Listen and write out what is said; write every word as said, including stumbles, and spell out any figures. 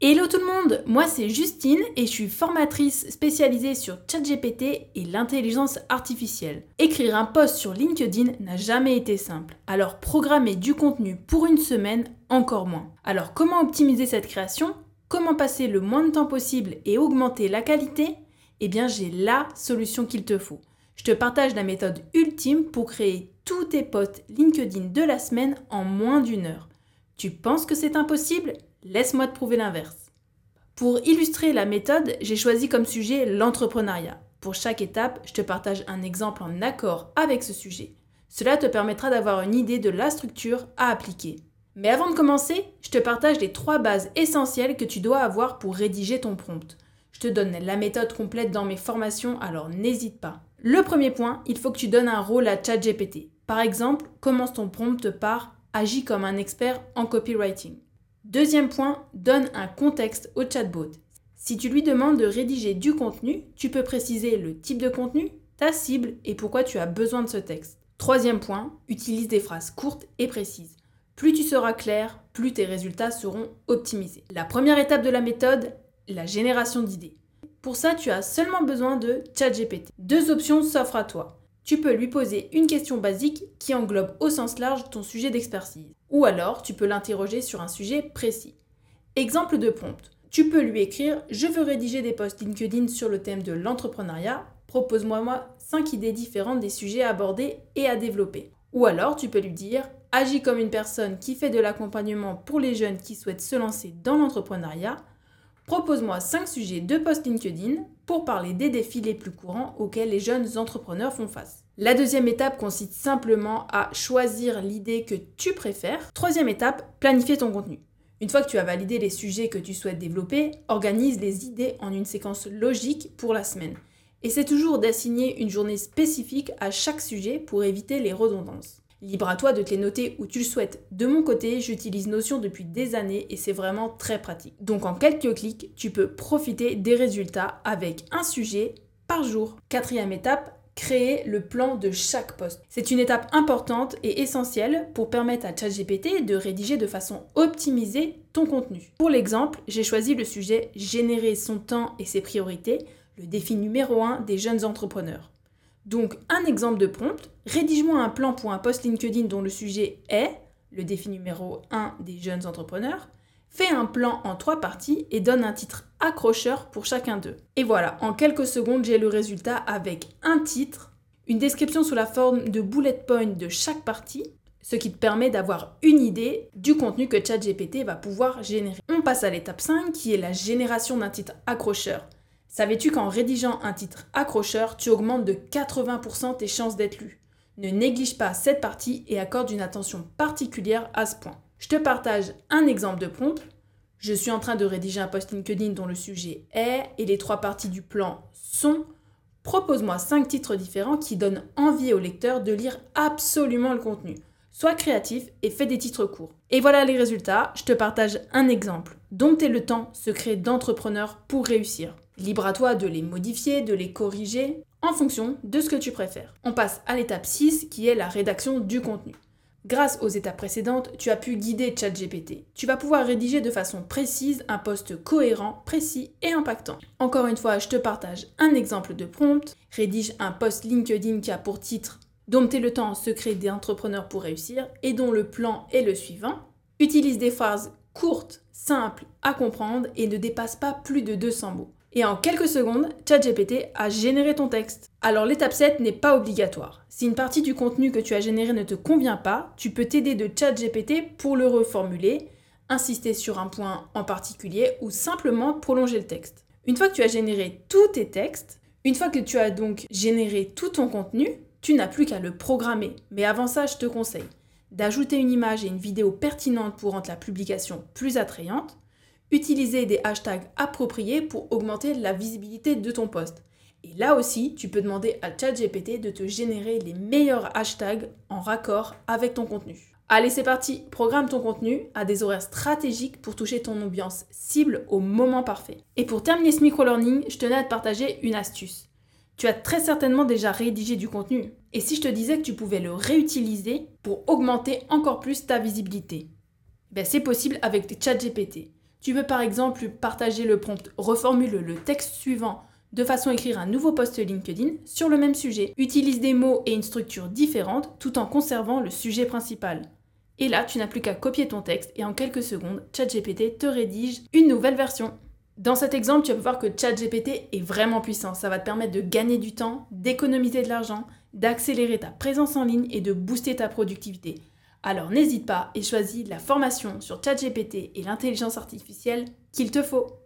Hello tout le monde, moi c'est Justine et je suis formatrice spécialisée sur ChatGPT et l'intelligence artificielle. Écrire un post sur LinkedIn n'a jamais été simple, alors programmer du contenu pour une semaine encore moins. Alors comment optimiser cette création? Comment passer le moins de temps possible et augmenter la qualité? Eh bien j'ai la solution qu'il te faut. Je te partage la méthode ultime pour créer tous tes posts LinkedIn de la semaine en moins d'une heure. Tu penses que c'est impossible? Laisse-moi te prouver l'inverse. Pour illustrer la méthode, j'ai choisi comme sujet l'entrepreneuriat. Pour chaque étape, je te partage un exemple en accord avec ce sujet. Cela te permettra d'avoir une idée de la structure à appliquer. Mais avant de commencer, je te partage les trois bases essentielles que tu dois avoir pour rédiger ton prompt. Je te donne la méthode complète dans mes formations, alors n'hésite pas. Le premier point, il faut que tu donnes un rôle à ChatGPT. Par exemple, commence ton prompt par « Agis comme un expert en copywriting ». Deuxième point, donne un contexte au chatbot. Si tu lui demandes de rédiger du contenu, tu peux préciser le type de contenu, ta cible et pourquoi tu as besoin de ce texte. Troisième point, utilise des phrases courtes et précises. Plus tu seras clair, plus tes résultats seront optimisés. La première étape de la méthode, la génération d'idées. Pour ça, tu as seulement besoin de ChatGPT. Deux options s'offrent à toi. Tu peux lui poser une question basique qui englobe au sens large ton sujet d'expertise. Ou alors, tu peux l'interroger sur un sujet précis. Exemple de prompt. Tu peux lui écrire « Je veux rédiger des posts LinkedIn sur le thème de l'entrepreneuriat. Propose-moi moi cinq idées différentes des sujets à aborder et à développer. » Ou alors, tu peux lui dire « Agis comme une personne qui fait de l'accompagnement pour les jeunes qui souhaitent se lancer dans l'entrepreneuriat. Propose-moi cinq sujets de posts LinkedIn pour parler des défis les plus courants auxquels les jeunes entrepreneurs font face. » La deuxième étape consiste simplement à choisir l'idée que tu préfères. Troisième étape, planifier ton contenu. Une fois que tu as validé les sujets que tu souhaites développer, organise les idées en une séquence logique pour la semaine. Essaie toujours d'assigner une journée spécifique à chaque sujet pour éviter les redondances. Libre à toi de te les noter où tu le souhaites. De mon côté, j'utilise Notion depuis des années et c'est vraiment très pratique. Donc en quelques clics, tu peux profiter des résultats avec un sujet par jour. Quatrième étape, créer le plan de chaque post. C'est une étape importante et essentielle pour permettre à ChatGPT de rédiger de façon optimisée ton contenu. Pour l'exemple, j'ai choisi le sujet « Générer son temps et ses priorités », le défi numéro un des jeunes entrepreneurs. Donc, un exemple de prompt, rédige-moi un plan pour un post LinkedIn dont le sujet est le défi numéro un des jeunes entrepreneurs. Fais un plan en trois parties et donne un titre accrocheur pour chacun d'eux. Et voilà, en quelques secondes, j'ai le résultat avec un titre, une description sous la forme de bullet point de chaque partie, ce qui te permet d'avoir une idée du contenu que ChatGPT va pouvoir générer. On passe à l'étape cinq qui est la génération d'un titre accrocheur. Savais-tu qu'en rédigeant un titre accrocheur, tu augmentes de quatre-vingts pour cent tes chances d'être lu? Ne néglige pas cette partie et accorde une attention particulière à ce point. Je te partage un exemple de prompt. Je suis en train de rédiger un post LinkedIn dont le sujet est et les trois parties du plan sont. Propose-moi cinq titres différents qui donnent envie au lecteur de lire absolument le contenu. Sois créatif et fais des titres courts. Et voilà les résultats. Je te partage un exemple. Dompter le temps, secret d'entrepreneur pour réussir. Libre à toi de les modifier, de les corriger en fonction de ce que tu préfères. On passe à l'étape six qui est la rédaction du contenu. Grâce aux étapes précédentes, tu as pu guider ChatGPT. Tu vas pouvoir rédiger de façon précise un post cohérent, précis et impactant. Encore une fois, je te partage un exemple de prompt. Rédige un post LinkedIn qui a pour titre « Dompter le temps, secret des entrepreneurs pour réussir » et dont le plan est le suivant. Utilise des phrases courtes, simples à comprendre et ne dépasse pas plus de deux cents mots. Et en quelques secondes, ChatGPT a généré ton texte. Alors l'étape sept n'est pas obligatoire. Si une partie du contenu que tu as généré ne te convient pas, tu peux t'aider de ChatGPT pour le reformuler, insister sur un point en particulier ou simplement prolonger le texte. Une fois que tu as généré tous tes textes, une fois que tu as donc généré tout ton contenu, tu n'as plus qu'à le programmer. Mais avant ça, je te conseille d'ajouter une image et une vidéo pertinente pour rendre la publication plus attrayante. Utiliser des hashtags appropriés pour augmenter la visibilité de ton post. Et là aussi, tu peux demander à ChatGPT de te générer les meilleurs hashtags en raccord avec ton contenu. Allez, c'est parti, programme ton contenu à des horaires stratégiques pour toucher ton audience cible au moment parfait. Et pour terminer ce micro-learning, je tenais à te partager une astuce. Tu as très certainement déjà rédigé du contenu. Et si je te disais que tu pouvais le réutiliser pour augmenter encore plus ta visibilité? Ben, c'est possible avec ChatGPT. Tu peux par exemple partager le prompt « Reformule le texte suivant » de façon à écrire un nouveau post LinkedIn sur le même sujet. Utilise des mots et une structure différente tout en conservant le sujet principal. Et là, tu n'as plus qu'à copier ton texte et en quelques secondes, ChatGPT te rédige une nouvelle version. Dans cet exemple, tu vas voir que ChatGPT est vraiment puissant. Ça va te permettre de gagner du temps, d'économiser de l'argent, d'accélérer ta présence en ligne et de booster ta productivité. Alors n'hésite pas et choisis la formation sur ChatGPT et l'intelligence artificielle qu'il te faut.